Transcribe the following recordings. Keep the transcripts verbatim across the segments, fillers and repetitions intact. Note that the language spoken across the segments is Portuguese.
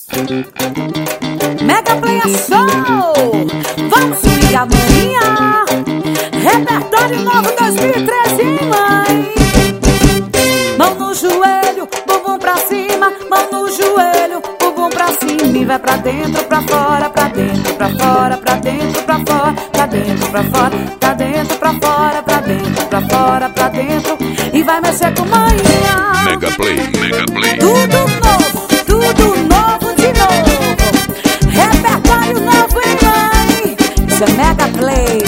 Mega Play é show! Vamos swingar amanhã. Repertório novo dois mil e treze, mãe. Mão no joelho, bumbum pra cima. Mão no joelho, bumbum pra cima. E vai pra dentro, pra fora, pra dentro, pra fora, pra dentro, pra fora, pra dentro, pra fora, pra dentro, pra fora, pra dentro, pra fora, pra dentro. E vai mexer com manhã. Mega Play, Mega Play. Tudo novo, tudo novo de novo. Repertório novo, hein, mãe? Isso é Mega Play.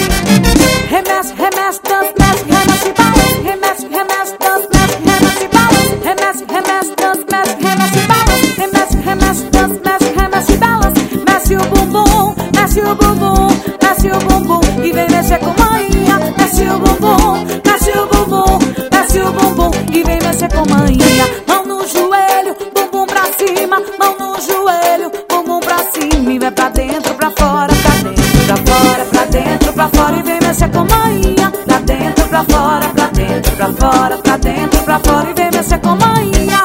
Remexe, remexe, dança, mexe, remexe, balança. Remexe, remexe, dança, mexe, remexe, balança. Remexe, remexe, dança, mexe, remexe, balança. Remexe, remexe, dança, mexe, remexe, balança. Mexe o bumbum, mexe o bumbum, mexe o bumbum. E vem mexer com manhã. Mexe o bumbum, mexe o bumbum, mexe o bumbum. E vem mexer com manhã. Mão no joelho, bumbum pra cima. Mão no joelho, bumbum pra cima. E vai pra dentro, pra fora, pra dentro, pra fora, pra dentro, pra fora. E vem mexer com manhã. Pra dentro, pra fora, pra dentro, pra fora, pra dentro, pra fora. E vem mexer com manhã.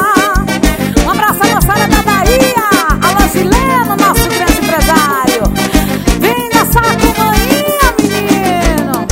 Um abraço à moçada da Bahia. Alô, Gileno, nosso grande empresário. Vem dançar com manhã, menino.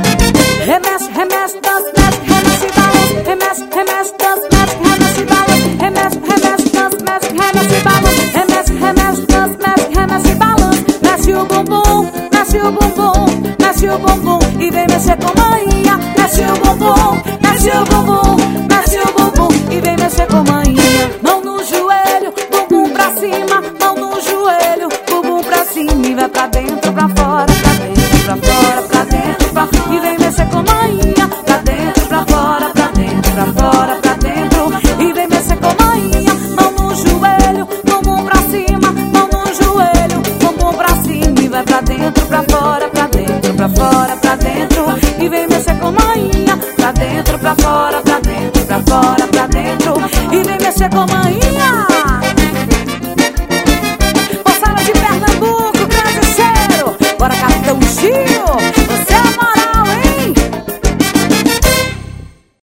Remexe, remexe, dança, mexe, remexe, balança. Remexe, remexe, dança, mexe, remexe, balança. Remexe, remexe, dança, mexe, remexe, balança. Remexe, remexe, dança, mexe, remexe, balança. Mexe o bumbum, mexe o bumbum, mexe o bumbum. E vem mexer com manhã. Mexe o bumbum, mexe o bumbum, mexe o bumbum. E vem mexer com manhã. Mão no joelho, bumbum pra cima. Mão no joelho, bumbum pra cima. E vai pra dentro, pra fora, pra dentro, pra fora, pra dentro, pra fora. E vem mexer com manhã. Pra dentro, pra fora, pra dentro, pra fora, pra dentro. E vem mexer com manhã. Mão no joelho, bumbum pra cima. Mão no joelho, bumbum pra cima. E vai pra dentro, pra fora, pra dentro, pra fora, pra dentro. E vem mexer com manhã. Pra dentro, pra fora, pra dentro, pra fora, pra dentro. E vem mexer com manhã.